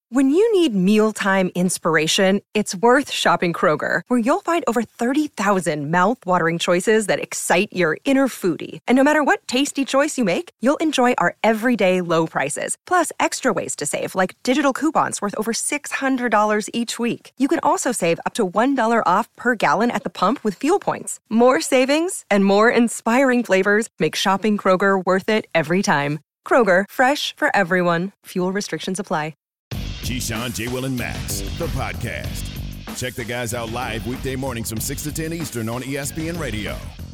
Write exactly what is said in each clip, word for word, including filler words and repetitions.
When you need mealtime inspiration, it's worth shopping Kroger, where you'll find over thirty thousand mouth-watering choices that excite your inner foodie. And no matter what tasty choice you make, you'll enjoy our everyday low prices, plus extra ways to save, like digital coupons worth over six hundred dollars each week. You can also save up to one dollar off per gallon at the pump with fuel points. More savings and more inspiring flavors make shopping Kroger worth it every time. Kroger, fresh for everyone. Fuel restrictions apply. Keyshawn, J. Will, and Max, the podcast. Check the guys out live weekday mornings from six to ten Eastern on E S P N Radio.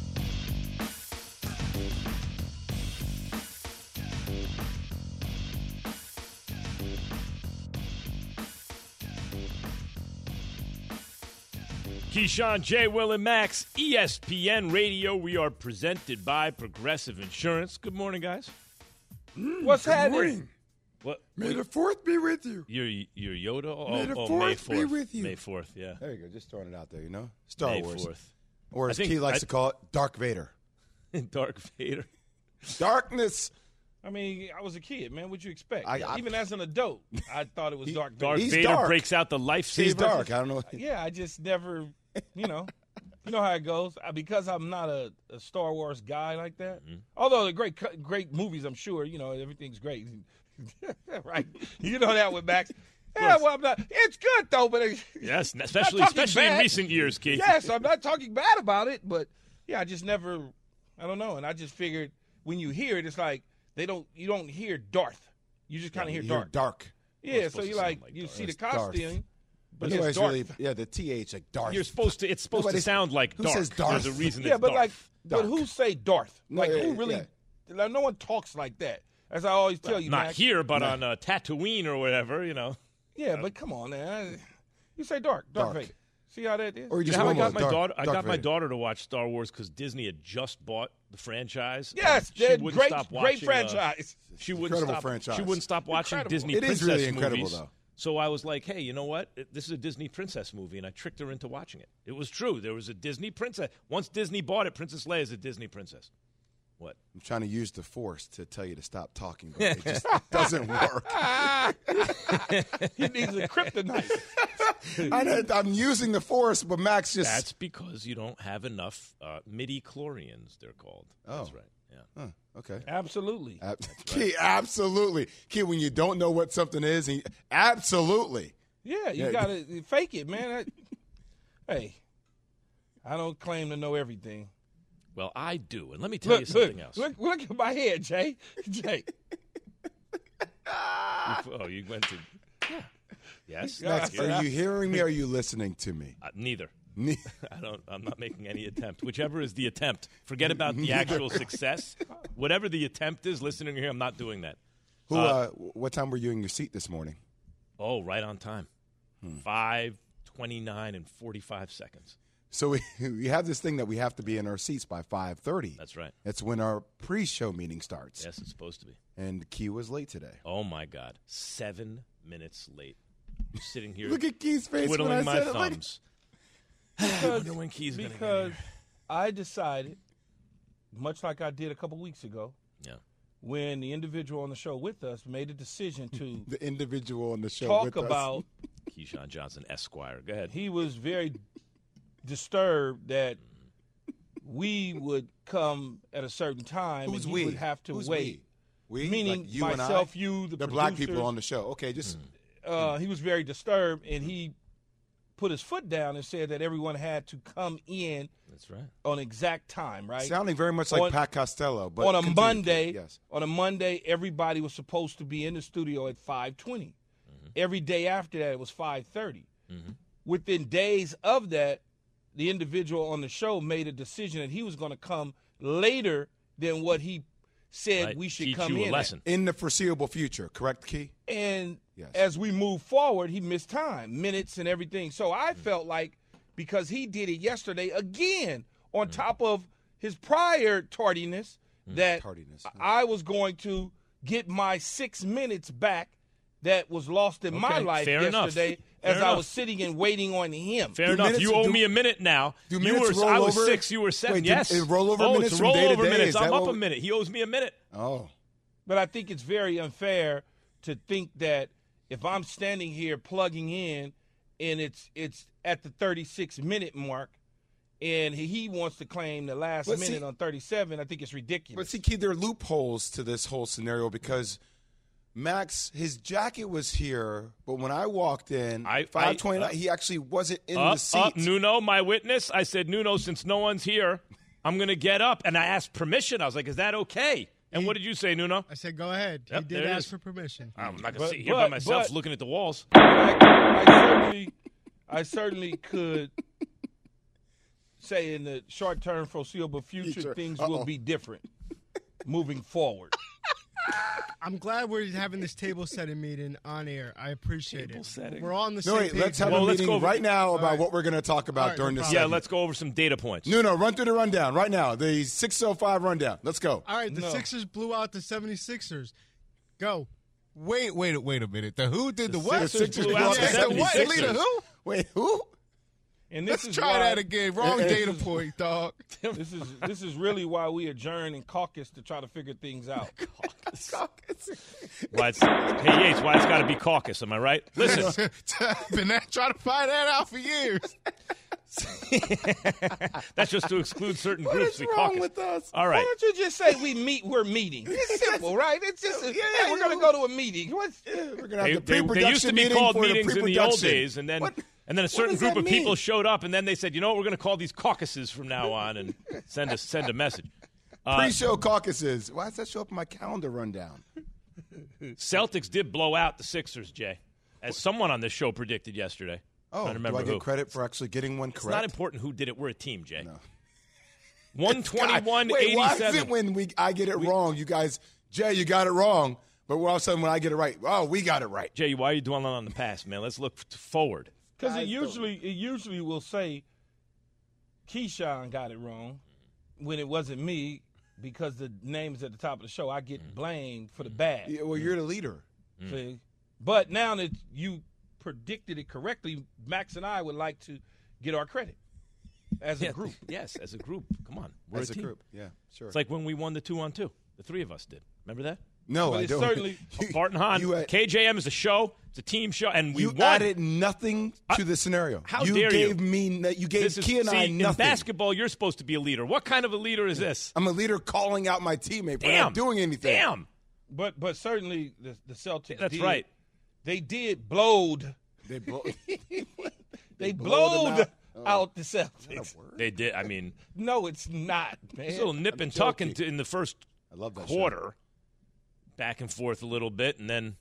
Keyshawn, J. Will, and Max, E S P N Radio. We are presented by Progressive Insurance. Good morning, guys. Mm, What's happening? What? May the fourth be with you. Your your Yoda? Oh, May the oh, fourth May fourth be with you. May fourth, yeah. There you go. Just throwing it out there, you know? Star May Wars. fourth. Or as I think- Key likes I- to call it, Dark Vader. Dark Vader. Darkness. I mean, I was a kid, man. What'd you expect? I- I- Even as an adult, I thought it was He- Dark Dark Vader. He's Vader dark. breaks out the lifesaver. He's dark. I don't know. Yeah, I just never, you know, you know how it goes. I, because I'm not a, a Star Wars guy like that. Mm-hmm. Although the great, cu- great movies, I'm sure, you know, everything's great. Right? You know that with Max. Yeah, well, I'm not. It's good though, but it, Yes, not especially talking especially in bad. recent years, Key. Yes, I'm not talking bad about it, but yeah, I just never. I don't know, and I just figured when you hear it, it's like they don't. You don't hear Darth. You just kind of You hear hear Dark. dark. Yeah, it's so supposed you to sound like, like you Darth. see the It's Darth. costume, but You know, it's it's Darth. really, yeah, the T H, like Darth. You're supposed to. It's supposed Nobody- to sound like who dark. says Darth? There's a reason. Yeah, it's but dark. like, but Dark. who say Darth? No, Like, yeah, who really? Like, no one talks like that. As I always tell you, not Max. here, but No. on uh, Tatooine or whatever, you know. Yeah, but come on, man. You say Dark, Darth Dark. Vader. See how that is? Or you You just know how I roll got with my Dark- daughter? I Dark got my Vader. daughter to watch Star Wars because Disney had just bought the franchise. Yes, and she they're wouldn't great, stop great watching, uh, franchise. she wouldn't Incredible stop. franchise. She wouldn't stop watching Incredible. Disney It is princess really incredible, movies. though. So I was like, hey, you know what? It- This is a Disney princess movie, and I tricked her into watching it. It was true. There was a Disney princess. Once Disney bought it, Princess Leia is a Disney princess. What? I'm trying to use the Force to tell you to stop talking, but it just doesn't work. He needs a kryptonite. I, I'm using the Force, but Max just. That's because you don't have enough uh, midi-chlorians, they're called. That's Oh. right. Yeah. Huh, okay. Absolutely. Ab- Key, absolutely. Key, when you don't know what something is, and you- absolutely. Yeah, you Yeah. gotta fake it, man. I- hey, I don't claim to know everything. Well, I do, and let me tell you Look, something look, else. look, look at my head, Jay. Jay. You- oh, you went to. Yeah. Yes. Max, Yeah. are you hearing me or are you listening to me? Uh, neither. Ne- I don't. I'm not making any attempt. Whichever is the attempt. Forget about the actual success. Whatever the attempt is, listening here, I'm not doing that. Who? Uh, what time were you in your seat this morning? Oh, right on time. Five twenty-nine and forty-five seconds. So we, we have this thing that we have to be in our seats by five thirty. That's right. That's when our pre-show meeting starts. Yes, it's supposed to be. And Key was late today. Oh my God, seven minutes late. I'm sitting here Look at Key's face when I twiddling my said it. Look- thumbs. I wonder when Key's gonna get Because here. I decided, much like I did a couple weeks ago, Yeah. when the individual on the show with us made a decision to The individual on the show talk with us. about, Keyshawn Johnson, Esquire. Go ahead. he was very disturbed that we would come at a certain time Who's and he we? would have to Who's wait. We? We? Meaning Like you and I? myself, you, the, the black people producers. on the show. Okay, just uh, he was very disturbed, and he put his foot down and said that everyone had to come in That's right. on exact time, right? sounding very much like On- Pat Costello. But on a continue, Monday, Key. Yes. on a Monday, everybody was supposed to be in the studio at five twenty. Mm-hmm. Every day after that, it was five thirty. Mm-hmm. Within days of that, the individual on the show made a decision that he was going to come later than what he said Right. we should Teach come you in a at. lesson. In the foreseeable future, correct, Key? And Yes. as we move forward, he missed time, minutes and everything. So I Mm. felt like because he did it yesterday again Mm. on top of his prior tardiness, that Tardiness, huh? I was going to get my six minutes back that was lost in my Okay, life fair enough. yesterday Fair as I enough. was sitting and waiting on him. Fair Do enough. minutes- You owe do- me a minute now. do you minutes were, roll I was over? six. You were seven. Wait, do- yes. is rollover oh, minutes it's from day to rollover day? minutes. Is I'm that up what a we- minute. He owes me a minute. Oh. But I think it's very unfair to think that if I'm standing here plugging in and it's it's at the thirty-six minute mark and he wants to claim the last But minute see- on thirty-seven, I think it's ridiculous. But see, Keith, there are loopholes to this whole scenario because Max, his jacket was here, but when I walked in, I- five twenty-nine, I- uh, he actually wasn't in Up, the seat. up, Nuno, my witness. I said, Nuno, since no one's here, I'm going to get up. And I asked permission. I was like, is that okay? And what did you say, Nuno? I said, go ahead. Yep, he there did it ask is. for permission. I'm not going to But- sit here by but- myself but- looking at the walls. I, I certainly, I certainly could say in the short term, foreseeable future, Future. things Uh-oh. will be different moving forward. I'm glad we're having this table setting meeting on air. I appreciate Table it. setting. We're on the no, same wait, page. let's have Well, a let's meeting go over- right now about right. what we're going to talk about All right, during no this problem. Yeah, segment. let's go over some data points. No, no, run through the rundown right now. The six oh five rundown. Let's go. All right, the No. Sixers blew out the seventy-sixers. Go. Wait, wait, wait a minute. The who did the, what? Sixers Sixers blew blew out out the the Said the what? seventy-sixers. Leader who? Wait, who? And this Let's is try why, that again. Wrong This data is- point, dog. This is this is really why we adjourn and caucus to try to figure things out. Why it's, hey, Yates, why it's got to be caucus, am I right? Listen, Been that, trying to find that out for years. that's just to exclude certain What groups. is we wrong caucus. with us? All Why right. don't you just say we meet? We're meeting. It's simple, right? It's just a, Yeah, hey, we're gonna go to a meeting. What's, We're going to They, have the they- pre-production they used to be meeting called for the meetings in the old pre-production. days, and then What- and then a what certain does group that of people mean? showed up, and then they said, you know what, we're going to call these caucuses from now on, and send a send a message. Uh, Pre-show caucuses. Why does that show up in my calendar rundown? Celtics did blow out the Sixers, Jay, as someone on this show predicted yesterday. Oh, Trying to remember do I get who. credit for actually getting one It's correct? not important who did it. We're a team, Jay. No. one twenty-one God, wait, why is it eighty-seven. when we I get it wrong, you guys, Jay, you got it wrong, but all of a sudden when I get it right, oh, we got it right. Jay, why are you dwelling on the past, man? Let's look f- forward. Because it Guys, usually it usually will say Keyshawn got it wrong when it wasn't me because the name's at the top of the show. I get blamed for the bad. Yeah, well, you're the leader. See? But now that you predicted it correctly, Max and I would like to get our credit as a Yeah, group. Yes, as a group. Come on. We're As a, a team. group. Yeah, sure. It's like when we won the two on two. The three of us did. Remember that? no, But I it's don't. certainly- you, Barton Hahn. you, had- K J M is a show. It's a team show, and we you won. added nothing to the scenario. how you dare you. gave me no- you gave This is, Key and see, I in nothing. basketball, you're supposed to be a leader. What kind of a leader is this? I'm a leader calling out my teammate for Damn. not doing anything. Damn. But but certainly the, the Celtics That's did, right. They did blowed. They blow. They blowed them blowed out? out the Celtics. They did. I mean, No, it's not, man. it's a little nip and tuck into, in the first I love that quarter, back and forth a little bit, and then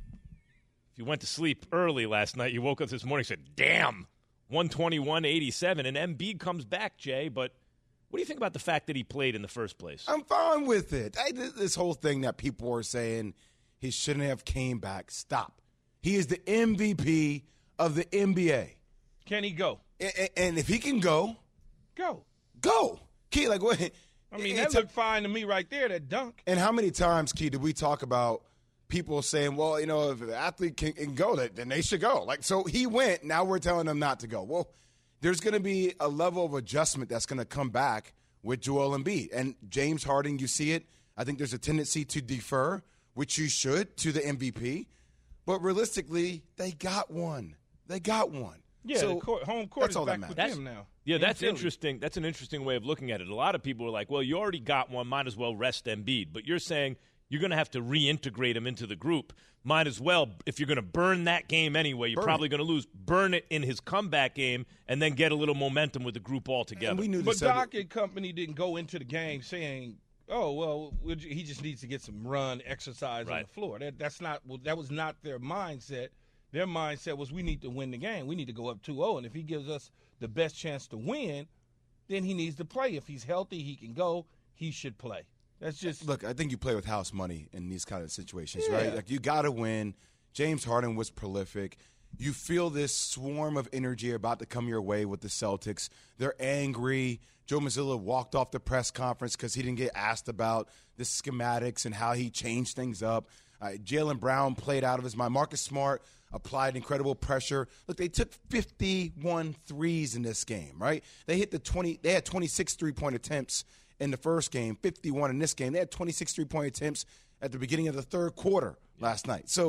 if you went to sleep early last night, you woke up this morning and said, damn, one twenty-one eighty-seven, and Embiid comes back, Jay, but what do you think about the fact that he played in the first place? I'm fine with it. I, this whole thing that people are saying he shouldn't have came back. Stop. He is the M V P of the N B A. Can he go? And, and if he can go, Go. go. Key, like what? I mean, it's that a- looked fine to me right there, that dunk. And how many times, Key, did we talk about people saying, well, you know, if an athlete can, can go, then they should go. Like, so he went. Now we're telling them not to go. Well, there's going to be a level of adjustment that's going to come back with Joel Embiid. And James Harden, you see it. I think there's a tendency to defer, which you should, to the M V P. But realistically, they got one. They got one. Yeah, so the court, home court that's is all that back with matters. them now. Yeah, in that's Philly. interesting. That's an interesting way of looking at it. A lot of people are like, well, you already got one. Might as well rest Embiid. But you're saying you're going to have to reintegrate him into the group. Might as well, if you're going to burn that game anyway, you're Burn probably it. going to lose. Burn it in his comeback game and then get a little momentum with the group altogether. And we knew But this. Doc and company didn't go into the game saying, "Oh, well, we'll ju- he just needs to get some run, exercise on Right. the floor." That that's not well, that was not their mindset. Their mindset was, we need to win the game. We need to go up two oh, and if he gives us the best chance to win, then he needs to play. If he's healthy, he can go. He should play. That's just Look, I think you play with house money in these kind of situations, Yeah. right? Like, you got to win. James Harden was prolific. You feel this swarm of energy about to come your way with the Celtics. They're angry. Joe Mazzulla walked off the press conference because he didn't get asked about the schematics and how he changed things up. Uh, Jaylen Brown played out of his mind. Marcus Smart applied incredible pressure. Look, they took fifty-one threes in this game, right? They hit the twenty. They had twenty-six three-point attempts in the first game, fifty-one in this game. They had twenty-six three-point attempts at the beginning of the third quarter last night. So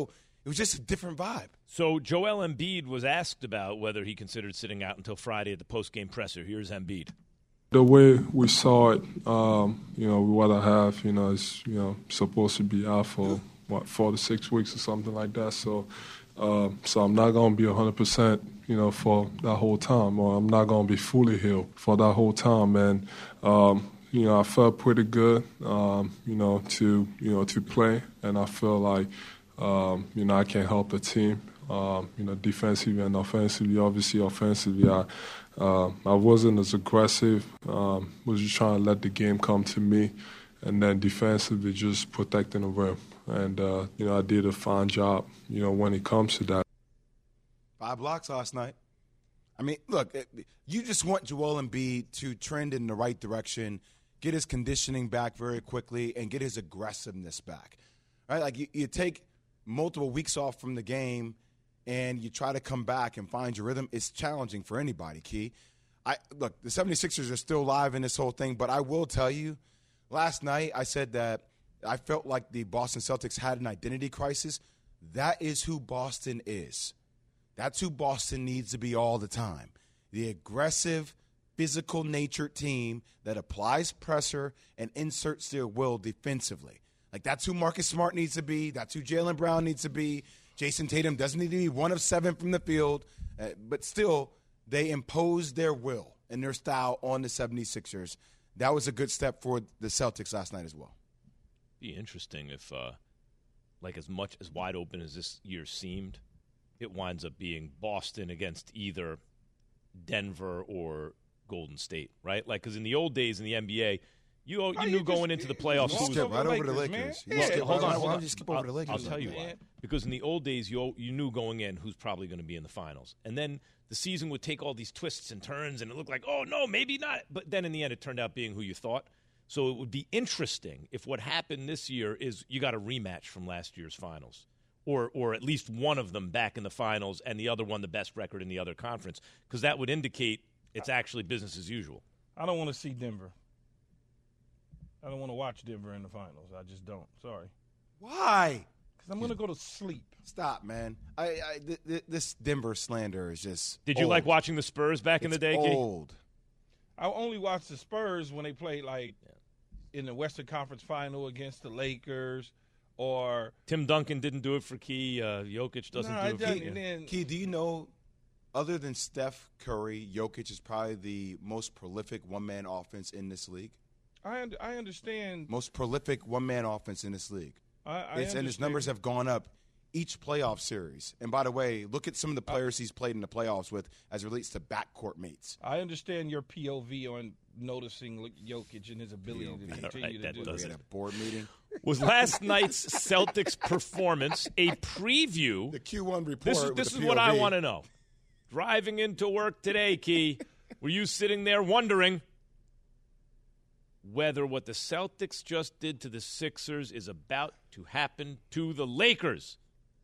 It was just a different vibe. So Joel Embiid was asked about whether he considered sitting out until Friday at the post-game presser. Here's Embiid. The way we saw it, um, you know, what I have, you know, is, you know, supposed to be out for, what, four to six weeks or something like that. So uh, so I'm not going to be one hundred percent, you know, for that whole time, or I'm not going to be fully healed for that whole time. And, um, you know, I felt pretty good, um, you know, to, you know, to play. And I feel like, um, you know, I can help the team, um, you know, defensively and offensively. Obviously, offensively, I, uh, I wasn't as aggressive. Um, was just trying to let the game come to me. And then defensively, just protecting the rim. And, uh, you know, I did a fine job, you know, when it comes to that. Five blocks last night. I mean, look, you just want Joel Embiid to trend in the right direction, get his conditioning back very quickly, and get his aggressiveness back. Right? Like, you, you take multiple weeks off from the game and you try to come back and find your rhythm. It's challenging for anybody, Key. I look, the 76ers are still live in this whole thing, but I will tell you, last night I said that I felt like the Boston Celtics had an identity crisis. That is who Boston is. That's who Boston needs to be all the time. The aggressive, physical-natured team that applies pressure and inserts their will defensively. Like, that's who Marcus Smart needs to be. That's who Jaylen Brown needs to be. Jason Tatum doesn't need to be one of seven from the field. Uh, but still, they impose their will and their style on the 76ers. That was a good step for the Celtics last night as well. Be interesting if, uh, like, as much as wide open as this year seemed, it winds up being Boston against either Denver or Golden State, right? Like, because in the old days in the N B A, you you Oh, knew you going just- into the you playoffs. just who was- Skip right over the Lakers, Lakers. man. You Yeah, skip hold right- on, Why hold don't you skip over I'll, the Lakers? I'll tell you man. why. Because in the old days, you you knew going in who's probably going to be in the finals, and then the season would take all these twists and turns, and it looked like, oh no, maybe not. But then in the end, it turned out being who you thought. So it would be interesting if what happened this year is you got a rematch from last year's finals, or or at least one of them back in the finals, and the other one the best record in the other conference, because that would indicate it's actually business as usual. I don't want to see Denver. I don't want to watch Denver in the finals. I just don't. Sorry. Why? Because I'm going to go to sleep. Stop, man. I, I th- th- this Denver slander is just Did you old. like watching the Spurs back in It's the day, Key? old. I only watched the Spurs when they played, like, in the Western Conference Final against the Lakers or – Tim Duncan didn't do it for Key. Uh, Jokic doesn't Nah, do it it for doesn't. Key. And then- Key, do you know, other than Steph Curry, Jokic is probably the most prolific one-man offense in this league? I un- I understand. Most prolific one-man offense in this league. I, I It's, and his understand. numbers have gone up each playoff series. And by the way, look at some of the players he's played in the playoffs with as it relates to backcourt mates. I understand your P O V on noticing Jokic and his ability to P O V. continue Right, to that do We does that. had a board meeting. Was last night's Celtics performance a preview? The Q one report. This is with this the is what I P O V. want to know. Driving into work today, Key, were you sitting there wondering whether what the Celtics just did to the Sixers is about to happen to the Lakers?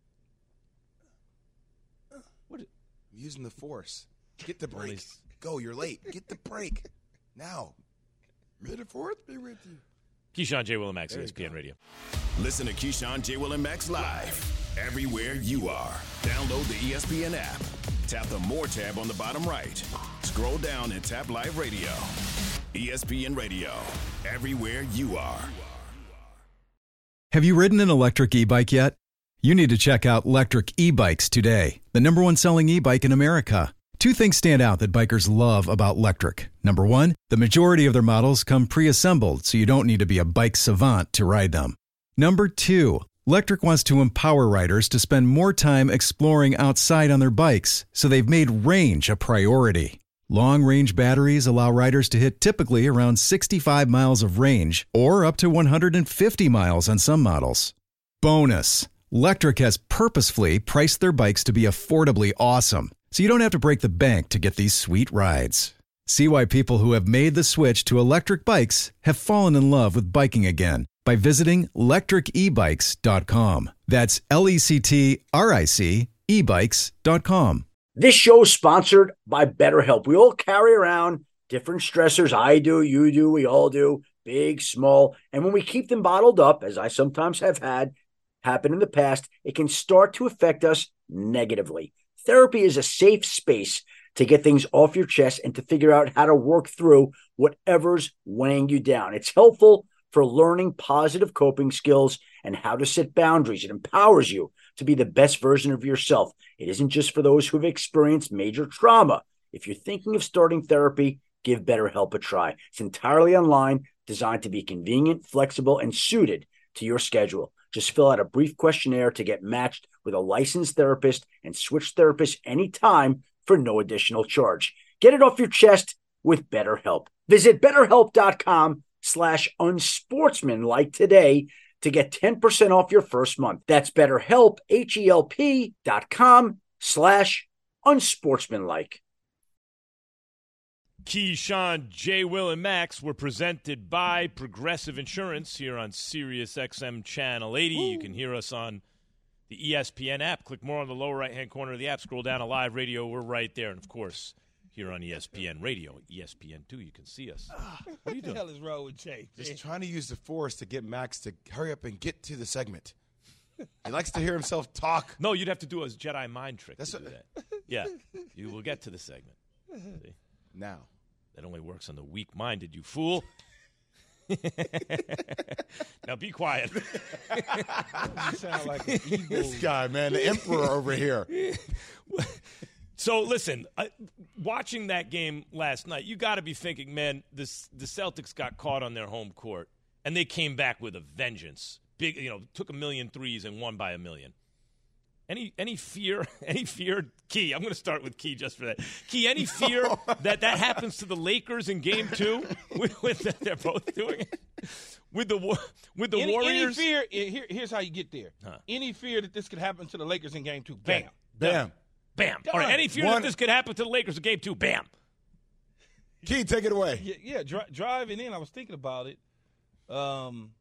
What? I'm using the force. Get the break. Only- Go, you're late. Get the break. Now. May the fourth be with you. Keyshawn J. Willimax, There E you S P N go. Radio. Listen to Keyshawn, J. Will, and Max live everywhere you are. Download the E S P N app. Tap the More tab on the bottom right. Scroll down and tap Live Radio. E S P N Radio. Everywhere you are. Have you ridden an electric e-bike yet? You need to check out Lectric E-Bikes today, the number one selling e-bike in America. Two things stand out that bikers love about Lectric. Number one, the majority of their models come pre-assembled, so you don't need to be a bike savant to ride them. Number two, Lectric wants to empower riders to spend more time exploring outside on their bikes, so they've made range a priority. Long-range batteries allow riders to hit typically around sixty-five miles of range or up to one hundred fifty miles on some models. Bonus, Lectric has purposefully priced their bikes to be affordably awesome, so you don't have to break the bank to get these sweet rides. See why people who have made the switch to electric bikes have fallen in love with biking again by visiting lectric e bikes dot com. That's L E C T R I C e bikes dot com. This show is sponsored by BetterHelp. We all carry around different stressors. I do, you do, we all do, big, small. And when we keep them bottled up, as I sometimes have had, happened in the past, it can start to affect us negatively. Therapy is a safe space to get things off your chest and to figure out how to work through whatever's weighing you down. It's helpful for learning positive coping skills and how to set boundaries. It empowers you to be the best version of yourself. It isn't just for those who've experienced major trauma. If you're thinking of starting therapy, give BetterHelp a try. It's entirely online, designed to be convenient, flexible, and suited to your schedule. Just fill out a brief questionnaire to get matched with a licensed therapist and switch therapists anytime for no additional charge. Get it off your chest with BetterHelp. Visit BetterHelp.com slash unsportsmanlike today to get ten percent off your first month. That's BetterHelp, H-E-L-P dot com slash unsportsmanlike. Keyshawn, J. Will, and Max were presented by Progressive Insurance here on Sirius X M Channel eighty. Woo. You can hear us on the E S P N app. Click more on the lower right-hand corner of the app. Scroll down to live radio. We're right there. And, of course, here on E S P N Radio, E S P N two, you can see us. What are you doing? What the hell is wrong with Jay? Just trying to use the force to get Max to hurry up and get to the segment. He likes to hear himself talk. No, you'd have to do a Jedi mind trick That's to do what, that. Yeah, you will get to the segment. See? Now. That only works on the weak-minded, you fool. Now be quiet. You sound like an evil. This guy, man, the emperor over here. So, listen, uh, watching that game last night, you got to be thinking, man, this, the Celtics got caught on their home court, and they came back with a vengeance. Big, you know, took a million threes and won by a million. Any any fear, any fear, Key, I'm going to start with Key just for that. Key, any fear that that happens to the Lakers in game two? with, with the, they're both doing it? With the, with the any, Warriors? Any fear, here, here's how you get there. Huh. Any fear that this could happen to the Lakers in game two, bam. Bam. Bam. All right, any fear One. that this could happen to the Lakers in game two, bam. Key, take it away. Yeah, yeah dri- driving in, I was thinking about it. Um,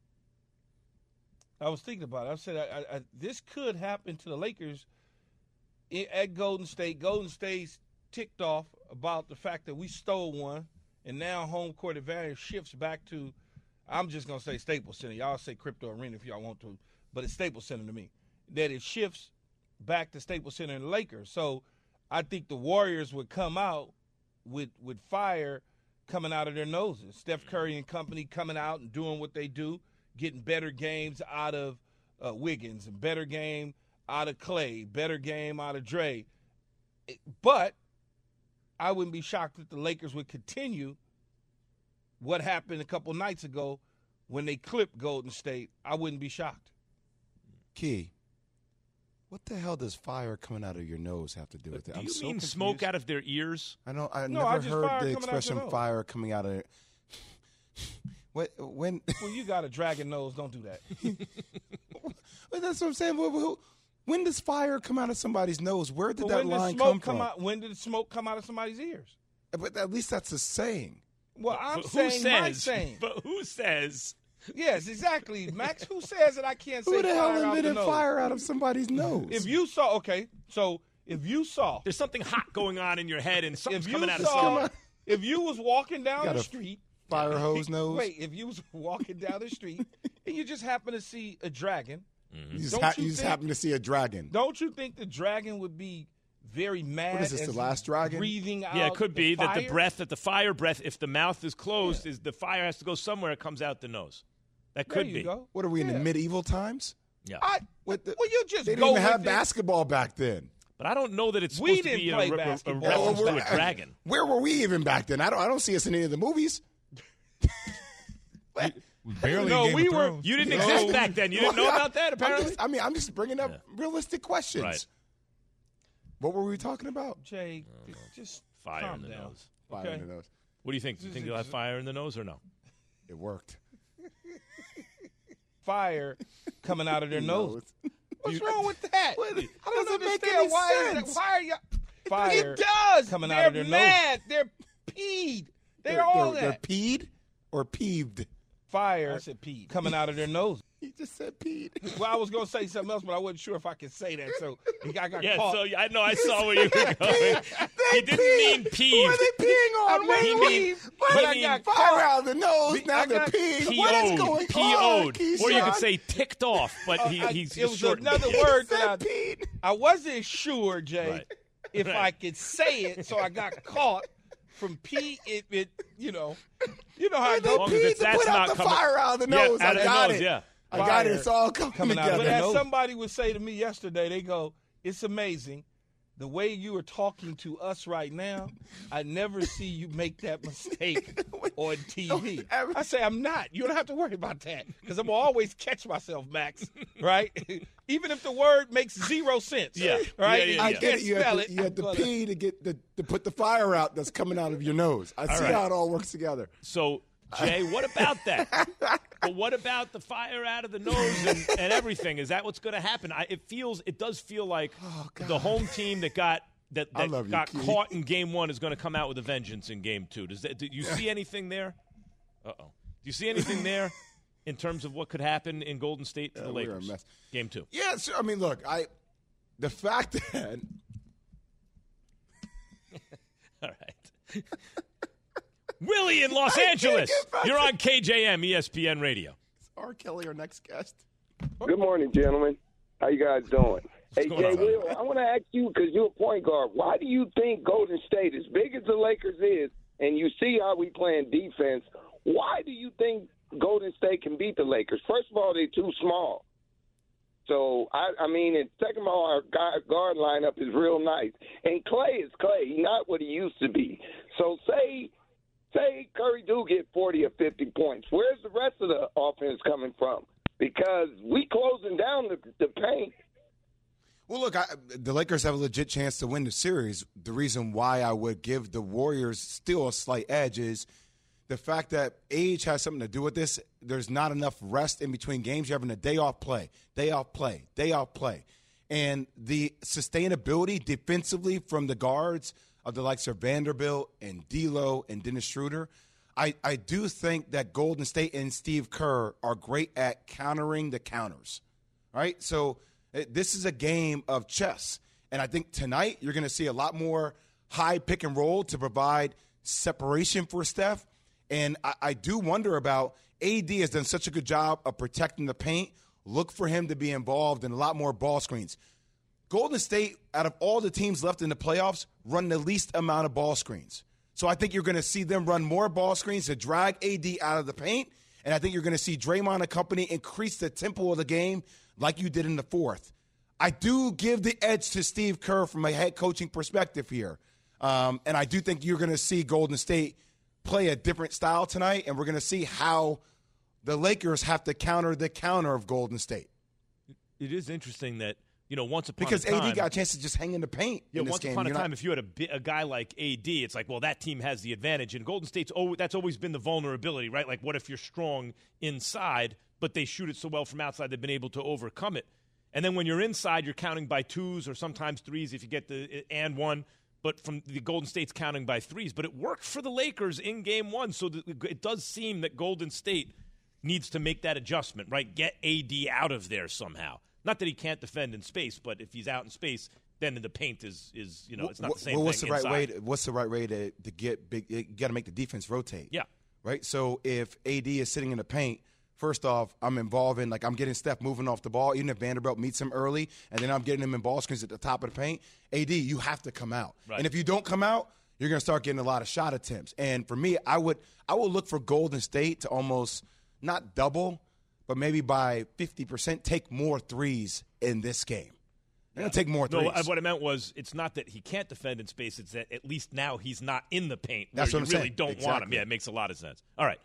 I was thinking about it. I said I, I, this could happen to the Lakers in, at Golden State. Golden State's ticked off about the fact that we stole one, and now home court advantage shifts back to, I'm just going to say Staples Center. Y'all say Crypto Arena if y'all want to, but it's Staples Center to me. That it shifts back to Staples Center and the Lakers. So I think the Warriors would come out with with fire coming out of their noses. Steph Curry and company coming out and doing what they do, getting better games out of uh, Wiggins and better game out of Clay, better game out of Dre. But I wouldn't be shocked if the Lakers would continue what happened a couple nights ago when they clipped Golden State. I wouldn't be shocked. Key, what the hell does fire coming out of your nose have to do with it? Do I'm you so mean confused. smoke out of their ears? I know. I No, never I just heard fire the coming out expression your nose. fire coming out of it. What, when? Well, you got a dragon nose. Don't do that. Well, that's what I'm saying. Well, well, When does fire come out of somebody's nose? Where did But that when line did smoke come from? Out, when did smoke come out of somebody's ears? But at least that's a saying. Well, I'm But saying who my says? saying. But who says? Yes, exactly. Max, who says that I can't say Who the hell fire out the invented nose? fire out of somebody's nose? If you saw, okay, so if you saw, There's something hot going on in your head, and something's if you coming out saw, of somewhere. if you was walking down Got the a street, fire hose nose. wait, if you was walking down the street and you just happen to see a dragon, you just, don't ha- you you just think- happen to see a dragon. don't you think the dragon would be very mad? What is this, as the he's last dragon? Breathing out Yeah, it could be the that the fire? breath, that the fire breath, if the mouth is closed, is the fire has to go somewhere. It comes out the nose. That There could you be. go. What are we in Yeah. the medieval times? Yeah, I, What the- well, you just They go didn't even have with it. basketball back then. but I don't know that it's We supposed to didn't be a, play re- a, a basketball. reference to Well, a dragon. Where were we even back then? I don't. I don't see us in any of the movies. What? We barely No, Game we of were- Thrones. You didn't No. exist back then. You didn't know Well, about that, I'm apparently. just- I mean, I'm just bringing up Yeah. realistic questions. Right. What were we talking about? Jay, just Fire calm in the down. nose. Fire Okay. in the nose. What do you think? Do you think you'll have fire in the nose or no? It worked. Fire coming out of their nose. Nose. What's wrong with that? What? I don't Doesn't make understand any why. Is sense. that, why are you? Fire it does. coming They're out of their nose. mad. They're peed. They're, all they're, that. they're peed or peeved. fire. I said Pete coming out of their nose. He just said Pete. Well, I was going to say something else, but I wasn't sure if I could say that. So I got yeah, caught. so I know I saw where you were going. He didn't pee. mean pee. Who are they peeing on? I Wait, mean, wait. but But I I got got caught. fire out of the nose. Now I they're got peeing. What is going P on, O'd. Keyshawn? Or you could say ticked off, but he, Uh, I- he's it was short. another He word said that I, Pete. I wasn't sure, Jay, Right. if Right. I could say it, so I got caught from P. It, it you know, you know how it They As goes. long as peed it's- to that's put out not the coming- fire out of the Yeah, nose. out I of the got nose, it. yeah. I got it. Fire It's all coming, coming out together. of But as No. somebody would say to me yesterday, they go, "It's amazing. The way you are talking to us right now, I never see you make that mistake on T V." I say, I'm not. You don't have to worry about that because I'm going to always catch myself, Max, right? Even if the word makes zero sense. Yeah. Right? Yeah, yeah, You I yeah. get can't it. You spell have to, it. you have to But- pee to get the to put the fire out that's coming out of your nose. I see right. how it all works together. So, Jay, what about that? But what about the fire out of the nose and, and everything? Is that what's going to happen? I, it feels, it does feel like the home team that got that, I that love you, got Keith. caught in game one is going to come out with a vengeance in game two. Does that? Do you see anything there? Uh oh. Do you see anything there in terms of what could happen in Golden State to Yeah, the we're a Lakers? mess. Game two. Yeah, sure. I mean, look, I the fact that All right. Willie in Los I Angeles. can't get back You're to- on K J M E S P N Radio. R. Kelly, our next guest. Good morning, gentlemen. How you guys doing? Hey, going Jay on? Will, I want to ask you, because you're a point guard, why do you think Golden State, as big as the Lakers is, and you see how we playing defense, why do you think Golden State can beat the Lakers? First of all, they're too small. So, I, I mean, and second of all, our guard, guard lineup is real nice. And Clay is Clay. He's not what he used to be. So, say say Curry do get forty or fifty points. Where's the rest of the offense coming from? Because we closing down the, the paint. Well, look, I, the Lakers have a legit chance to win the series. The reason why I would give the Warriors still a slight edge is the fact that age has something to do with this. There's not enough rest in between games. You're having a day off play, day off play, day off play. And the sustainability defensively from the guards of the likes of Vanderbilt and D'Lo and Dennis Schroeder, I, I do think that Golden State and Steve Kerr are great at countering the counters, right? So it, this is a game of chess. And I think tonight you're going to see a lot more high pick and roll to provide separation for Steph. And I, I do wonder about A D has done such a good job of protecting the paint. Look for him to be involved in a lot more ball screens. Golden State, out of all the teams left in the playoffs, run the least amount of ball screens. So I think you're going to see them run more ball screens to drag A D out of the paint. And I think you're going to see Draymond and company increase the tempo of the game like you did in the fourth. I do give the edge to Steve Kerr from a head coaching perspective here. Um, and I do think you're going to see Golden State play a different style tonight, and we're going to see how the Lakers have to counter the counter of Golden State. It is interesting that, you know, once upon Because a time, A D got a chance to just hang in the paint Yeah, in this once game. upon a You're time, not- if you had a, bi- a guy like A D, it's like, well, that team has the advantage. And Golden State's always, that's always been the vulnerability, right? Like, what if you're strong inside, but they shoot it so well from outside they've been able to overcome it? And then when you're inside, you're counting by twos or sometimes threes if you get the and one. But from the Golden State's counting by threes. But it worked for the Lakers in game one. So the, it does seem that Golden State needs to make that adjustment, right? Get A D out of there somehow. Not that he can't defend in space, but if he's out in space, then the paint is, is you know, it's not the same well, what's thing the right inside. way? To, what's the right way to, to get big? You got to make the defense rotate. Yeah. Right. So if A D is sitting in the paint, first off, I'm involving, like I'm getting Steph moving off the ball, even if Vanderbilt meets him early, and then I'm getting him in ball screens at the top of the paint. A D, you have to come out. Right. And if you don't come out, you're going to start getting a lot of shot attempts. And for me, I would I would look for Golden State to almost not double, but maybe by fifty percent take more threes in this game. They're going to take more threes. No, what I meant was it's not that he can't defend in space. It's that at least now he's not in the paint where That's you what I'm really saying. don't want him. Exactly. Yeah, it makes a lot of sense. All right.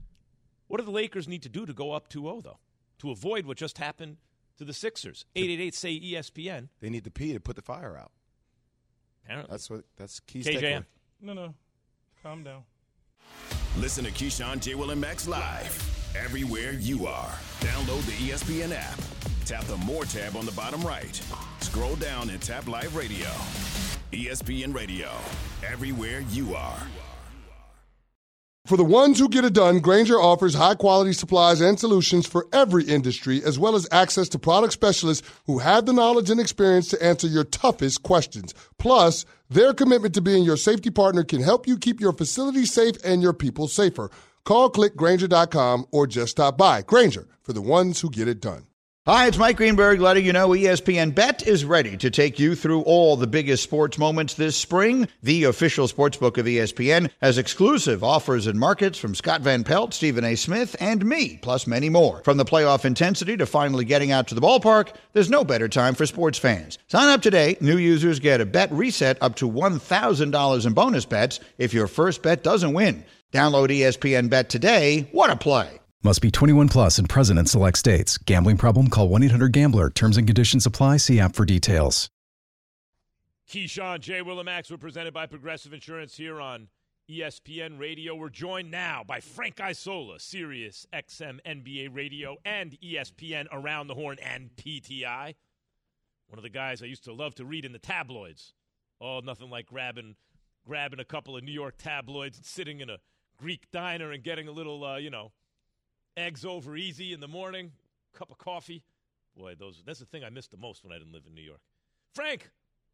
What do the Lakers need to do to go up two oh, though, to avoid what just happened to the Sixers? eight eight eight, say E S P N. They need to pee to put the fire out. Apparently. That's what that's key. K J M. takeaway. No, no. Calm down. Listen to Keyshawn, J. Will, and Max live everywhere you are. Download the E S P N app. Tap the More tab on the bottom right. Scroll down and tap Live Radio. E S P N Radio. Everywhere you are. For the ones who get it done, Grainger offers high-quality supplies and solutions for every industry, as well as access to product specialists who have the knowledge and experience to answer your toughest questions. Plus, their commitment to being your safety partner can help you keep your facility safe and your people safer. Call, click Grainger dot com, or just stop by. Grainger, for the ones who get it done. Hi, it's Mike Greenberg letting you know E S P N Bet is ready to take you through all the biggest sports moments this spring. The official sportsbook of E S P N has exclusive offers and markets from Scott Van Pelt, Stephen A. Smith, and me, plus many more. From the playoff intensity to finally getting out to the ballpark, there's no better time for sports fans. Sign up today. New users get a bet reset up to one thousand dollars in bonus bets if your first bet doesn't win. Download E S P N Bet today. What a play. Must be twenty-one plus and present in select states. Gambling problem? Call one eight hundred gambler. Terms and conditions apply. See app for details. Keyshawn, J. Will and Max were presented by Progressive Insurance here on E S P N Radio. We're joined now by Frank Isola, Sirius X M N B A Radio and E S P N Around the Horn and P T I. One of the guys I used to love to read in the tabloids. Oh, nothing like grabbing grabbing a couple of New York tabloids and sitting in a Greek diner and getting a little, uh, you know, eggs over easy in the morning, cup of coffee. Boy, those that's the thing I missed the most when I didn't live in New York. Frank.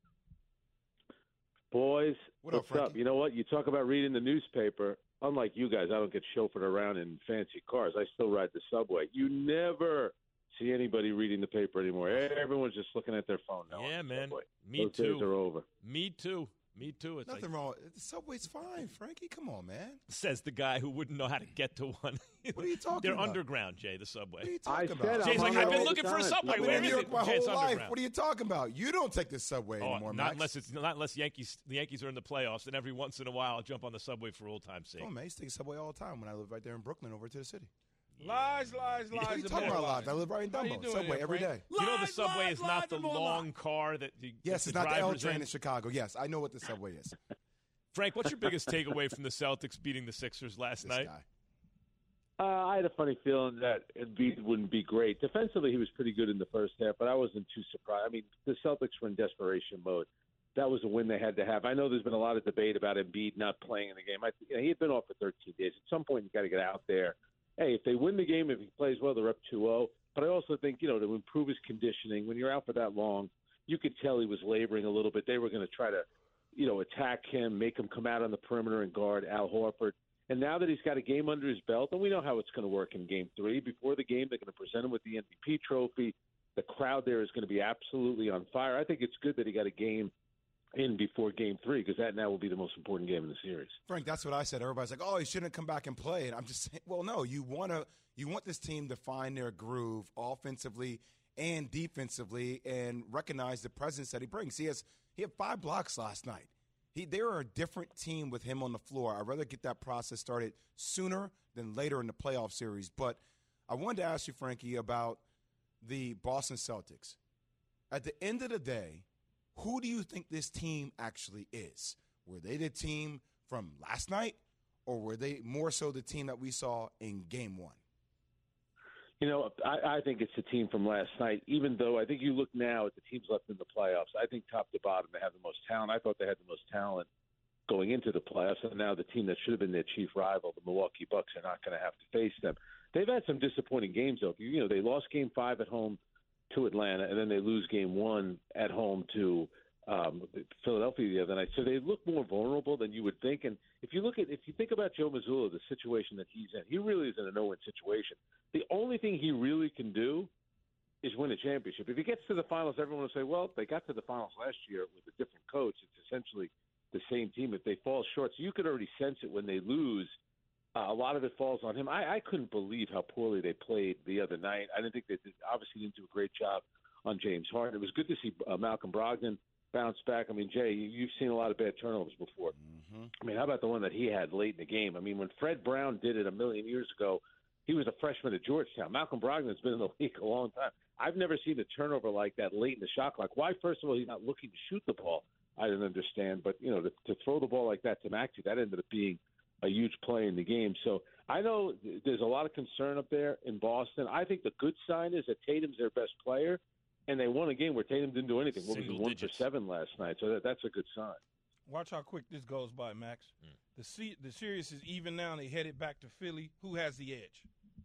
Boys, what what's up, up? You know what? You talk about reading the newspaper. Unlike you guys, I don't get chauffeured around in fancy cars. I still ride the subway. You never see anybody reading the paper anymore. Everyone's just looking at their phone now. Yeah, man. Subway. Me Those too. days are over. Me too. Me too. It's Nothing like, wrong. The subway's fine, Frankie. Come on, man. Says the guy who wouldn't know how to get to one. What are you talking They're about? underground, Jay, the subway. What are you I talking said about? Jay's I'm like, on I've there been all looking the for a time. subway. I've been Where in is New York it? my Jay, it's whole life. underground. What are you talking about? You don't take the subway Oh, anymore, not Max. unless it's not unless Yankees the Yankees are in the playoffs. Then every once in a while, I'll jump on the subway for old time's sake. Oh, man, I used to take the subway all the time when I lived right there in Brooklyn over to the city. Lies, lies, lies. What are you and talking more about lies. live? I live right in How you Dumbo. doing Subway there, every Frank? day. You know the Lies, subway lies, is lies, not the and more long lies. car that you, Yes, that it's not the L driver's train in. in Chicago. Yes, I know what the subway is. Frank, what's your biggest takeaway from the Celtics beating the Sixers last This night? guy. Uh, I had a funny feeling that Embiid wouldn't be great. Defensively, he was pretty good in the first half, but I wasn't too surprised. I mean, the Celtics were in desperation mode. That was a win they had to have. I know there's been a lot of debate about Embiid not playing in the game. I, you know, he had been off for thirteen days. At some point, you got to get out there. Hey, if they win the game, if he plays well, they're up two oh. But I also think, you know, to improve his conditioning, when you're out for that long, you could tell he was laboring a little bit. They were going to try to, you know, attack him, make him come out on the perimeter and guard Al Horford. And now that he's got a game under his belt, and we know how it's going to work in game three, before the game, they're going to present him with the M V P trophy. The crowd there is going to be absolutely on fire. I think it's good that he got a game in before game three, because that now will be the most important game in the series. Frank, that's what I said. Everybody's like, oh, he shouldn't come back and play. And I'm just saying, well, no, you want to, you want this team to find their groove offensively and defensively and recognize the presence that he brings. He has he had five blocks last night. He, they are a different team with him on the floor. I'd rather get that process started sooner than later in the playoff series. But I wanted to ask you, Frankie, about the Boston Celtics. At the end of the day, who do you think this team actually is? Were they the team from last night, or were they more so the team that we saw in game one? You know, I, I think it's the team from last night, even though I think you look now at the teams left in the playoffs. I think top to bottom, they have the most talent. I thought they had the most talent going into the playoffs, and now the team that should have been their chief rival, the Milwaukee Bucks, are not going to have to face them. They've had some disappointing games, though. You know, they lost game five at home to Atlanta, and then they lose game one at home to um, Philadelphia the other night. So they look more vulnerable than you would think. And if you look at, if you think about Joe Mazzulla, the situation that he's in, he really is in a no-win situation. The only thing he really can do is win a championship. If he gets to the finals, everyone will say, well, they got to the finals last year with a different coach. It's essentially the same team. If they fall short, so you could already sense it when they lose. Uh, a lot of it falls on him. I, I couldn't believe how poorly they played the other night. I didn't think they did, obviously didn't do a great job on James Harden. It was good to see uh, Malcolm Brogdon bounce back. I mean, Jay, you, you've seen a lot of bad turnovers before. Mm-hmm. I mean, how about the one that he had late in the game? I mean, when Fred Brown did it a million years ago, he was a freshman at Georgetown. Malcolm Brogdon's been in the league a long time. I've never seen a turnover like that late in the shot clock. Why, first of all, he's not looking to shoot the ball? I didn't understand. But, you know, to, to throw the ball like that to Maxey, that ended up being a huge play in the game. So I know there's a lot of concern up there in Boston. I think the good sign is that Tatum's their best player, and they won a game where Tatum didn't do anything. What was he, one for seven last night? So that, that's a good sign. Watch how quick this goes by, Max. Mm. The se- the series is even now. They headed back to Philly. Who has the edge?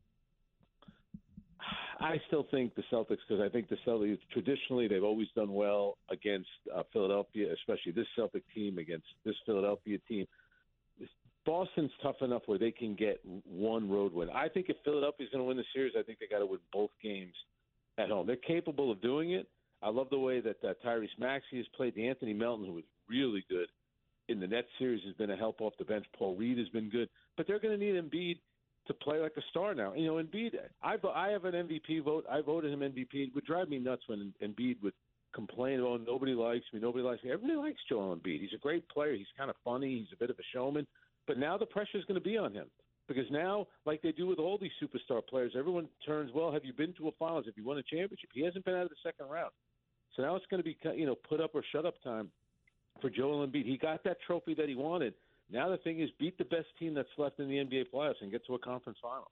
I still think the Celtics, because I think the Celtics, traditionally, they've always done well against uh, Philadelphia, especially this Celtic team against this Philadelphia team. Boston's tough enough where they can get one road win. I think if Philadelphia's going to win the series, I think they got to win both games at home. They're capable of doing it. I love the way that uh, Tyrese Maxey has played. The Anthony Melton, who was really good in the Nets series, has been a help off the bench. Paul Reed has been good. But they're going to need Embiid to play like a star now. You know, Embiid, I, I have an M V P vote. I voted him M V P. It would drive me nuts when Embiid would complain, oh, nobody likes me, nobody likes me. Everybody likes Joel Embiid. He's a great player. He's kind of funny. He's a bit of a showman. But now the pressure is going to be on him because now, like they do with all these superstar players, everyone turns, well, have you been to a finals? Have you won a championship? He hasn't been out of the second round. So now it's going to be, you know, put up or shut up time for Joel Embiid. He got that trophy that he wanted. Now the thing is beat the best team that's left in the N B A playoffs and get to a conference final.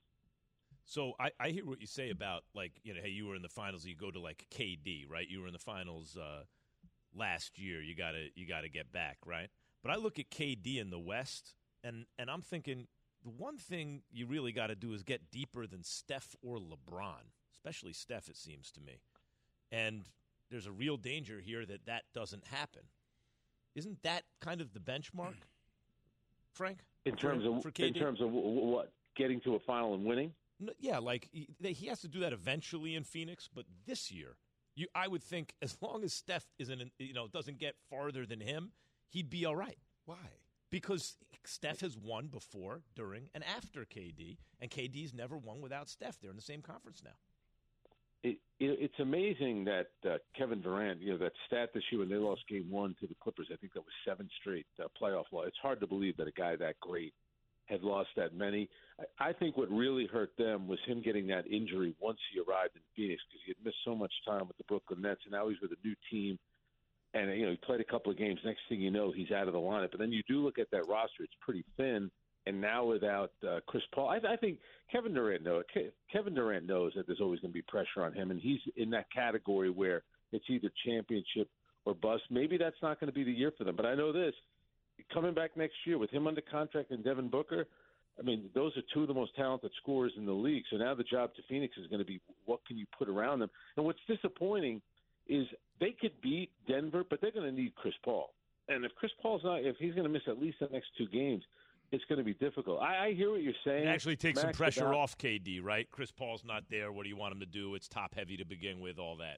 So I, I hear what you say about, like, you know, hey, you were in the finals, you go to, like, K D, right? You were in the finals uh, last year. You got to you got to get back, right? But I look at K D in the West, and, and I'm thinking the one thing you really got to do is get deeper than Steph or LeBron, especially Steph, it seems to me. And there's a real danger here that that doesn't happen. Isn't that kind of the benchmark, Frank? In terms for, of for K D? In terms of what? Getting to a final and winning? No, yeah, like he, he has to do that eventually in Phoenix, but this year, you, I would think as long as Steph isn't, you know, doesn't get farther than him, he'd be all right. Why? Because Steph has won before, during, and after K D, and K D's never won without Steph. They're in the same conference now. It, it, it's amazing that uh, Kevin Durant, you know, that stat this year when they lost Game One to the Clippers, I think that was seven straight uh, playoff loss. It's hard to believe that a guy that great had lost that many. I, I think what really hurt them was him getting that injury once he arrived in Phoenix because he had missed so much time with the Brooklyn Nets, and now he's with a new team. And, you know, he played a couple of games. Next thing you know, he's out of the lineup. But then you do look at that roster. It's pretty thin. And now without uh, Chris Paul, I, I think Kevin Durant knows. Kevin Durant knows that there's always going to be pressure on him, and he's in that category where it's either championship or bust. Maybe that's not going to be the year for them. But I know this: coming back next year with him under contract and Devin Booker, I mean, those are two of the most talented scorers in the league. So now the job to Phoenix is going to be what can you put around them. And what's disappointing is they could beat Denver, but they're going to need Chris Paul. And if Chris Paul's not, if he's going to miss at least the next two games, it's going to be difficult. I, I hear what you're saying. It actually takes Max, some pressure about, off K D, right? Chris Paul's not there. What do you want him to do? It's top heavy to begin with, all that.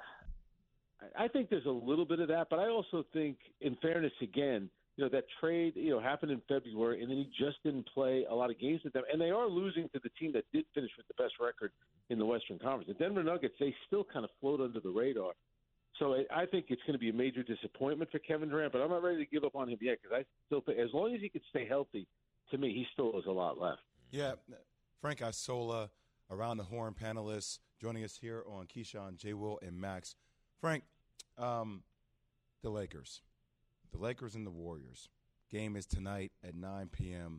I think there's a little bit of that, but I also think, in fairness, again, you know, that trade, you know, happened in February, and then he just didn't play a lot of games with them. And they are losing to the team that did finish with the best record in the Western Conference. The Denver Nuggets, they still kind of float under the radar. So I think it's going to be a major disappointment for Kevin Durant, but I'm not ready to give up on him yet because I still think as long as he can stay healthy, to me, he still has a lot left. Yeah, Frank Isola, Around the Horn panelists, joining us here on Keyshawn, J. Will, and Max. Frank, um, the Lakers. The Lakers and the Warriors. Game is tonight at nine p.m.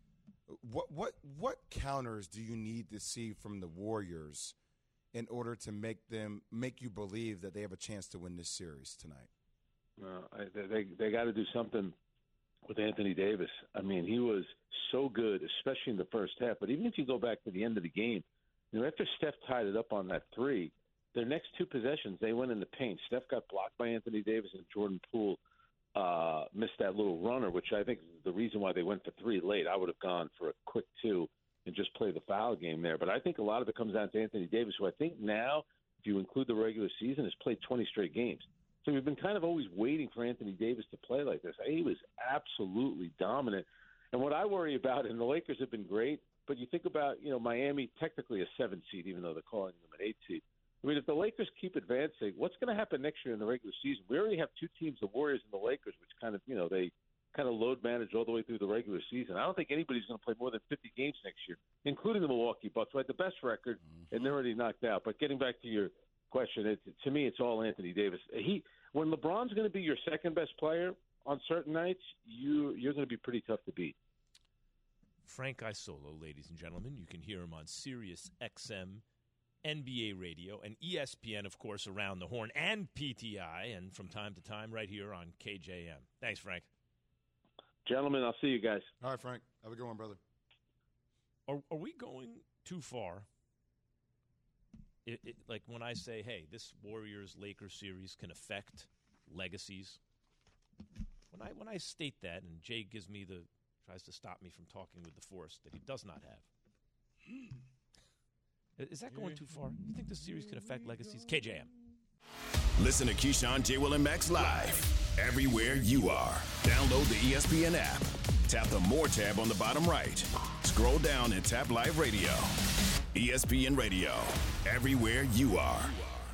What what what counters do you need to see from the Warriors in order to make them make you believe that they have a chance to win this series tonight? Uh, I, they they got to do something with Anthony Davis. I mean, he was so good, especially in the first half. But even if you go back to the end of the game, you know, after Steph tied it up on that three, their next two possessions, they went in the paint. Steph got blocked by Anthony Davis, and Jordan Poole uh, missed that little runner, which I think is the reason why they went for three late. I would have gone for a quick two and just play the foul game there. But I think a lot of it comes down to Anthony Davis, who I think now, if you include the regular season, has played twenty straight games. So we've been kind of always waiting for Anthony Davis to play like this. He was absolutely dominant. And what I worry about, and the Lakers have been great, but you think about, you know, Miami, technically a seven seed, even though they're calling them an eight seed. I mean, if the Lakers keep advancing, what's going to happen next year in the regular season? We already have two teams, the Warriors and the Lakers, which kind of, you know, they kind of load manage all the way through the regular season. I don't think anybody's going to play more than fifty games next year, including the Milwaukee Bucks, who had the best record, mm-hmm. and they're already knocked out. But getting back to your question, it, to me, it's all Anthony Davis. He when LeBron's going to be your second best player on certain nights, you you're going to be pretty tough to beat. Frank Isola, ladies and gentlemen, you can hear him on Sirius X M, N B A Radio, and E S P N, of course, Around the Horn, and P T I, and from time to time right here on K J M. Thanks, Frank. Gentlemen, I'll see you guys. All right, Frank. Have a good one, brother. Are, are we going too far? It, it, like when I say, hey, this Warriors-Lakers series can affect legacies. When I when I state that, and Jay gives me the tries to stop me from talking with the force that he does not have. Is that going too far? You think this series can affect legacies? K J M. Listen to Keyshawn, J. Will, and Max live everywhere you are. Download the E S P N app. Tap the More tab on the bottom right. Scroll down and tap Live Radio. E S P N Radio, everywhere you are.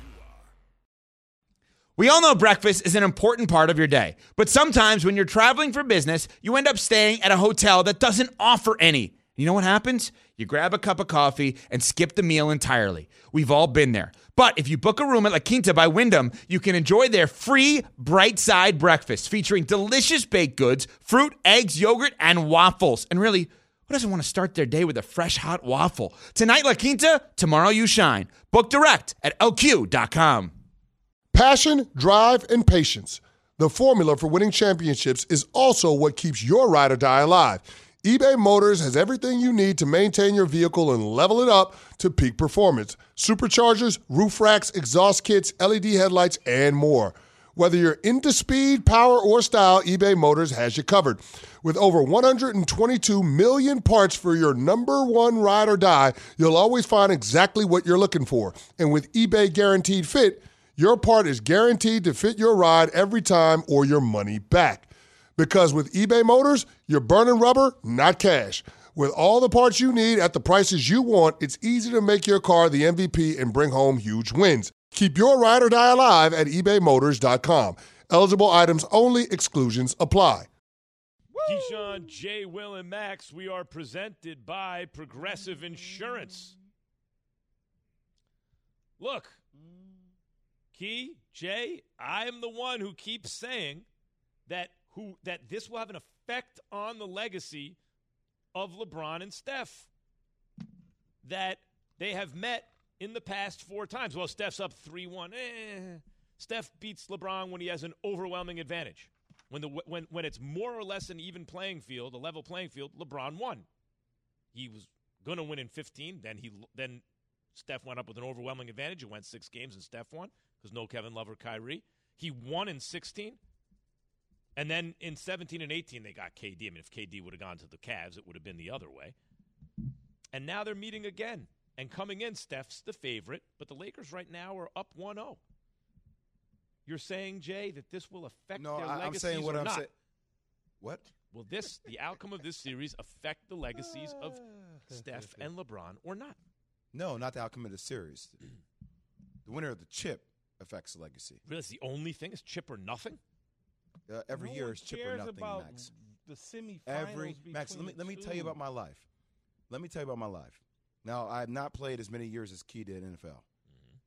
We all know breakfast is an important part of your day, but sometimes when you're traveling for business, you end up staying at a hotel that doesn't offer any. You know what happens? You grab a cup of coffee and skip the meal entirely. We've all been there. But if you book a room at La Quinta by Wyndham, you can enjoy their free Bright Side breakfast featuring delicious baked goods, fruit, eggs, yogurt, and waffles. And really, who doesn't want to start their day with a fresh, hot waffle? Tonight, La Quinta, tomorrow you shine. Book direct at L Q dot com. Passion, drive, and patience. The formula for winning championships is also what keeps your ride or die alive. eBay Motors has everything you need to maintain your vehicle and level it up to peak performance. Superchargers, roof racks, exhaust kits, L E D headlights, and more. Whether you're into speed, power, or style, eBay Motors has you covered. With over one hundred twenty-two million parts for your number one ride or die, you'll always find exactly what you're looking for. And with eBay Guaranteed Fit, your part is guaranteed to fit your ride every time or your money back. Because with eBay Motors, you're burning rubber, not cash. With all the parts you need at the prices you want, it's easy to make your car the M V P and bring home huge wins. Keep your ride or die alive at ebay motors dot com. Eligible items only. Exclusions apply. Keyshawn, J. Will, and Max, we are presented by Progressive Insurance. Look, Key, Jay, I am the one who keeps saying that who that this will have an effect on the legacy of LeBron and Steph. That they have met in the past four times. Well, Steph's up three one. Eh. Steph beats LeBron when he has an overwhelming advantage. When the when when it's more or less an even playing field, a level playing field, LeBron won. He was going to win in fifteen. Then he then Steph went up with an overwhelming advantage. It went six games and Steph won because no Kevin Love or Kyrie. He won in sixteen. And then in seventeen and eighteen, they got K D. I mean, if K D would have gone to the Cavs, it would have been the other way. And now they're meeting again. And coming in, Steph's the favorite. But the Lakers right now are up one oh. You're saying, Jay, that this will affect no, their I, legacies I'm saying what or I'm not? saying. What? Will this, the outcome of this series, affect the legacies of Steph and LeBron or not? No, not the outcome of the series. The winner of the chip affects the legacy. Really, it's the only thing is chip or nothing? Uh, every No year one is chip or cares nothing, about Max. the semifinals Every Max, let me between let me the tell you two. about my life. Let me tell you about my life. Now, I have not played as many years as Key did in N F L. Mm-hmm.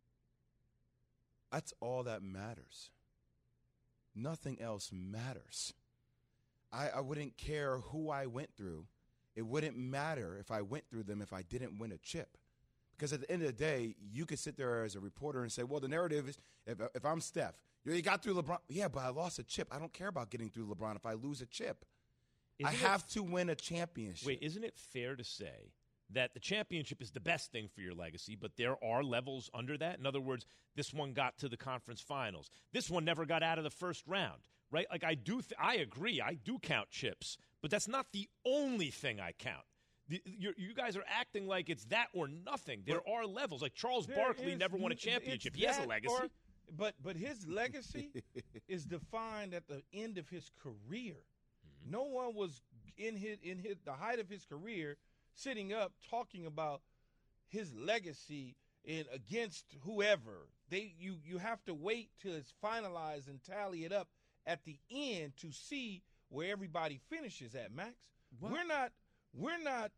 That's all that matters. Nothing else matters. I, I wouldn't care who I went through. It wouldn't matter if I went through them if I didn't win a chip. Because at the end of the day, you could sit there as a reporter and say, well, the narrative is if, if I'm Steph, you got through LeBron. Yeah, but I lost a chip. I don't care about getting through LeBron if I lose a chip. Isn't I it- have to win a championship. Wait, isn't it fair to say that the championship is the best thing for your legacy, but there are levels under that? In other words, this one got to the conference finals. This one never got out of the first round, right? Like I do, th- I agree. I do count chips, but that's not the only thing I count. The, you're, you guys are acting like it's that or nothing. There are levels. Like Charles There Barkley is never won a n- championship. it's He has a that legacy. or- but but his legacy is defined at the end of his career. Mm-hmm. No one was in his in his the height of his career sitting up talking about his legacy in against whoever. They you you have to wait till it's finalized and tally it up at the end to see where everybody finishes at, Max. What? We're not we're not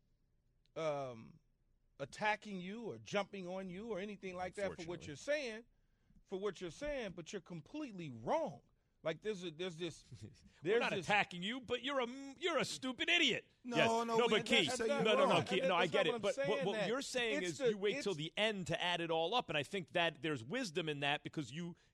um attacking you or jumping on you or anything like that for what you're saying, for what you're saying, but you're completely wrong. Like there's a, there's this. There's We're not this, attacking you, but you're a you're a stupid idiot. No, Yes. no, no, we- but Key, that's no, not- no, no, wrong. Key, That- no, I that's get not it. what But I'm what, saying, what that you're saying it's is the- you wait till it's- the end to add it all up, and I think that there's wisdom in that because you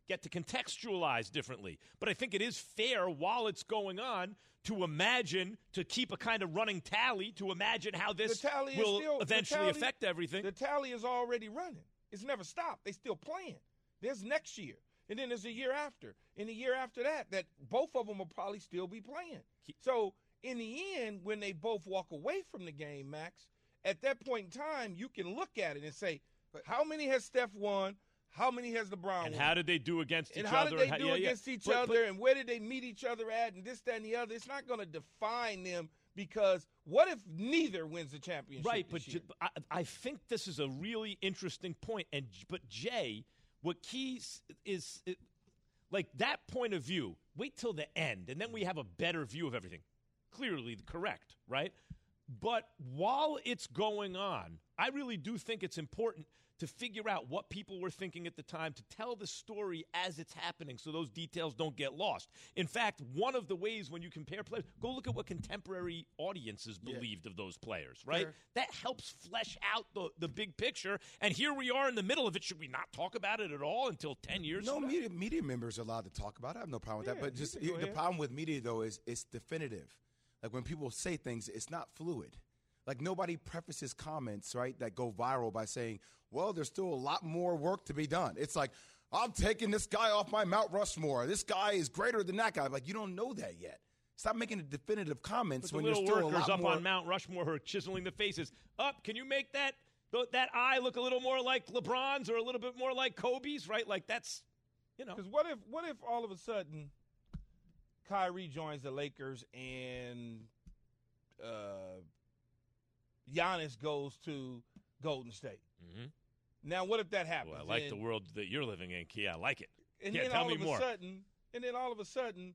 get to contextualize differently. But I think it is fair while it's going on to imagine, to keep a kind of running tally, to imagine how this The tally is will still- the eventually tally- affect everything. The tally is already running. It's never stopped. They still playing. There's next year. And then there's a year after. And the year after that, that both of them will probably still be playing. So in the end, when they both walk away from the game, Max, at that point in time, you can look at it and say, how many has Steph won? How many has LeBron and won? how did they do against and each how other? did they do yeah, yeah. against each But- other? but- and where did they meet each other at? And this, that, and the other. It's not going to define them because what if neither wins the championship? Right, this but year? J- I, I think this is a really interesting point. And but Jay, what Keys is, is like that point of view. Wait till the end, and then we have a better view of everything. Clearly correct, right? But while it's going on, I really do think it's important to figure out what people were thinking at the time, to tell the story as it's happening so those details don't get lost. In fact, one of the ways when you compare players, go look at what contemporary audiences believed of those players, right? Fair. That helps flesh out the, the big picture. And here we are in the middle of it. Should we not talk about it at all until ten years No from now? media, media members are allowed to talk about it. I have no problem with Yeah, that. But you just can go the ahead. problem with media, though, is it's definitive. Like when people say things, it's not fluid. Like nobody prefaces comments, right, that go viral by saying, well, there's still a lot more work to be done. It's like, I'm taking this guy off my Mount Rushmore. This guy is greater than that guy. Like, you don't know that yet. Stop making the definitive comments But the when little you're still a workers lot up more. on Mount Rushmore are chiseling the faces. Up, can you make that that eye look a little more like LeBron's or a little bit more like Kobe's, right? Like that's, you know. Because what if what if all of a sudden Kyrie joins the Lakers and uh, Giannis goes to Golden State? Mm-hmm. Now, what if that happens? Well, I like and, the world that you're living in, Key. I like it. And yeah, then tell all me of more. a sudden, and then all of a sudden,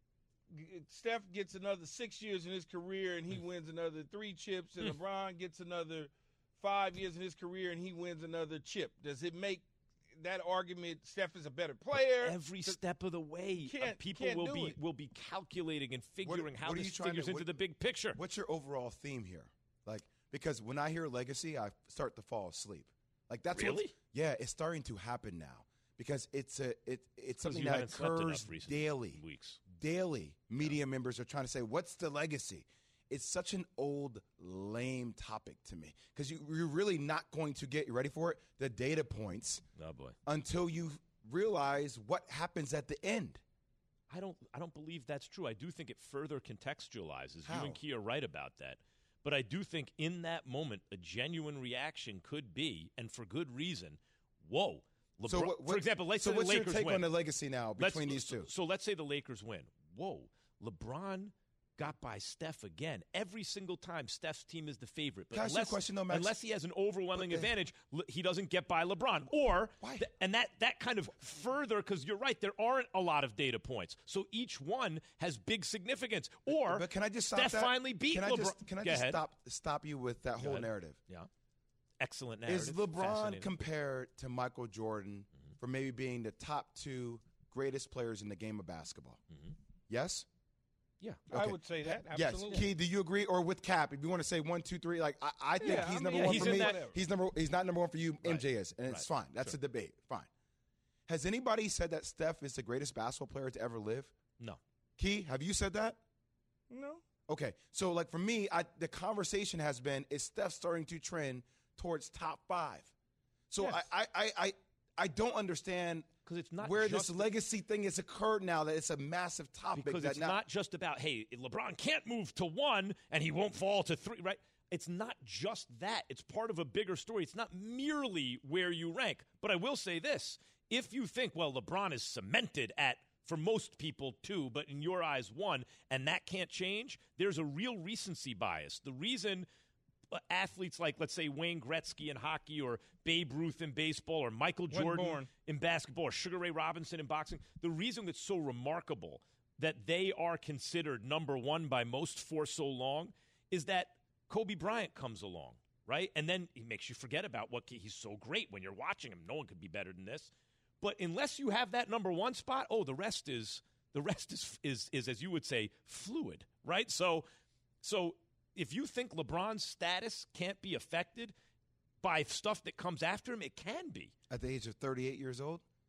g- Steph gets another six years in his career and he wins another three chips, and LeBron gets another five years in his career and he wins another chip. Does it make that argument Steph is a better player? Every step of the way, uh, can't- people can't will do be it. will be calculating and figuring how what are this you trying figures to- into what- the big picture. What's your overall theme here? Like, because when I hear legacy, I start to fall asleep. Like that's Really? what's- yeah, it's starting to happen now because it's a it it's something you that haven't slept occurs enough recent daily. weeks. Daily, media members are trying to say, "What's the legacy?" It's such an old, lame topic to me because you, you're really not going to get you ready for it the data points Oh boy. until you realize what happens at the end. I don't I don't believe that's true. I do think it further contextualizes. How? You and Key are right about that. But I do think in that moment, a genuine reaction could be, and for good reason, whoa. LeBron, So what- what- for example, let's so say what's the your Lakers take win. on the legacy now Let's- between these two? So, so let's say the Lakers win. Whoa, LeBron got by Steph again. Every single time, Steph's team is the favorite. But Can I ask you a unless, question, though, Max? unless he has an overwhelming But the- advantage, le- he doesn't get by LeBron. Or, th- and that, that kind of further, because you're right, there aren't a lot of data points. So each one has big significance. Or But can I just stop Steph that? finally beat can I LeBron. Just, can I Go just ahead. stop stop you with that Go whole ahead. narrative? Yeah. Excellent narrative. Is LeBron Fascinating. compared to Michael Jordan Mm-hmm. for maybe being the top two greatest players in the game of basketball? Mm-hmm. Yes? Yeah. I Okay. would say that. Yes. Absolutely. Key, do you agree? Or with Cap, if you want to say one, two, three, like I, I think Yeah, he's I number mean, one he's for in me. that- He's number. He's not number one for you. M J Right. is, and it's Right. fine. That's Sure. a debate. Fine. Has anybody said that Steph is the greatest basketball player to ever live? No. Key, have you said that? No. Okay, so like for me, I, the conversation has been: is Steph starting to trend towards top five? So Yes. I, I, I, I, I don't understand 'Cause it's not where just this the- legacy thing has occurred now. That it's a massive topic. Because that it's now, not just about, hey, LeBron can't move to one and he won't fall to three, right? It's not just that. It's part of a bigger story. It's not merely where you rank. But I will say this. If you think, well, LeBron is cemented at, for most people, two, but in your eyes, one, and that can't change, there's a real recency bias. The reason athletes like, let's say, Wayne Gretzky in hockey or Babe Ruth in baseball or Michael Wasn't Jordan born. in basketball or Sugar Ray Robinson in boxing, the reason that's so remarkable that they are considered number one by most for so long is that Kobe Bryant comes along, right? And then he makes you forget about what he's so great when you're watching him. No one could be better than this. But unless you have that number one spot, oh, the rest is the rest is is is as you would say fluid, right? So so if you think LeBron's status can't be affected by stuff that comes after him, it can be. at the age of thirty-eight years old.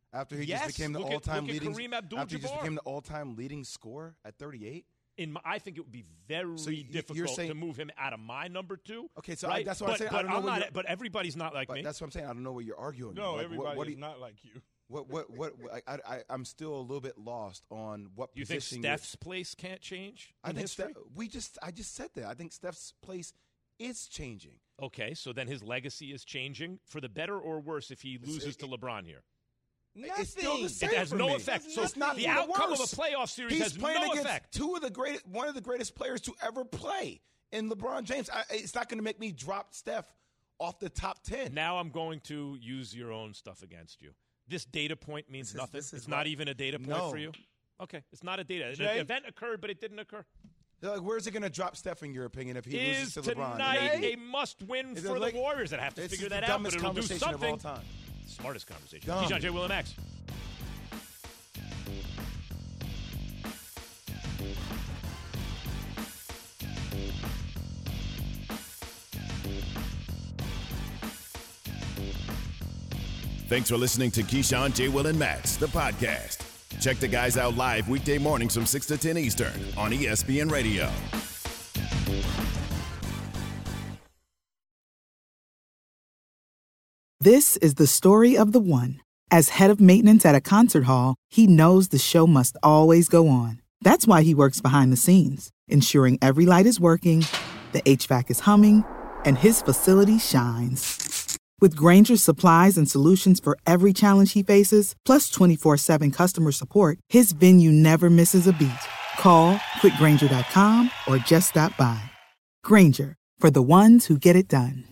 After he Yes, just became the look at- all-time look at leading, Kareem Abdul-Jabbar. after he just became the all-time leading scorer at thirty-eight. In my, I think it would be very So you- you're difficult saying- to move him out of my number two. Okay, so I- right? that's what but, I'm saying. I But, don't know I'm what not, you're- but everybody's not like But me. that's what I'm saying. I don't know what you're arguing. No, Like, what- everybody what do is you- not like you. What what what? what I, I I'm still a little bit lost on what You think position you're- Steph's place can't change I in think history? Steph, we just I just said that. I think Steph's place is changing. Okay, so then his legacy is changing for the better or worse if he loses to LeBron here. It's still the same It has for no me. effect. So It's not the for outcome worse. of a playoff series He's has playing no against effect. two of the greatest, one of the greatest players to ever play in LeBron James. I, it's not going to make me drop Steph off the top ten. Now I'm going to use your own stuff against you. This data point means This is- nothing. this is It's not what- even a data point No. for you. Okay, it's not a data. Jay? An event occurred, but it didn't occur. Like, where's it going to drop Steph in your opinion if he Is loses to LeBron? tonight Jay? a must-win Is for it the like- Warriors? That have to This figure is the that out, but dumbest it'll do conversation of all something. time. Smartest conversation. Dumb. Keyshawn J. Will and Max. Thanks for listening to Keyshawn, J. Will, and Max, the podcast. Check the guys out live weekday mornings from six to ten Eastern on E S P N Radio. This is the story of the one. As head of maintenance at a concert hall, he knows the show must always go on. That's why he works behind the scenes, ensuring every light is working, the H V A C is humming, and his facility shines. With Grainger's supplies and solutions for every challenge he faces, plus twenty-four seven customer support, his venue never misses a beat. Call quick grainger dot com or just stop by. Grainger, for the ones who get it done.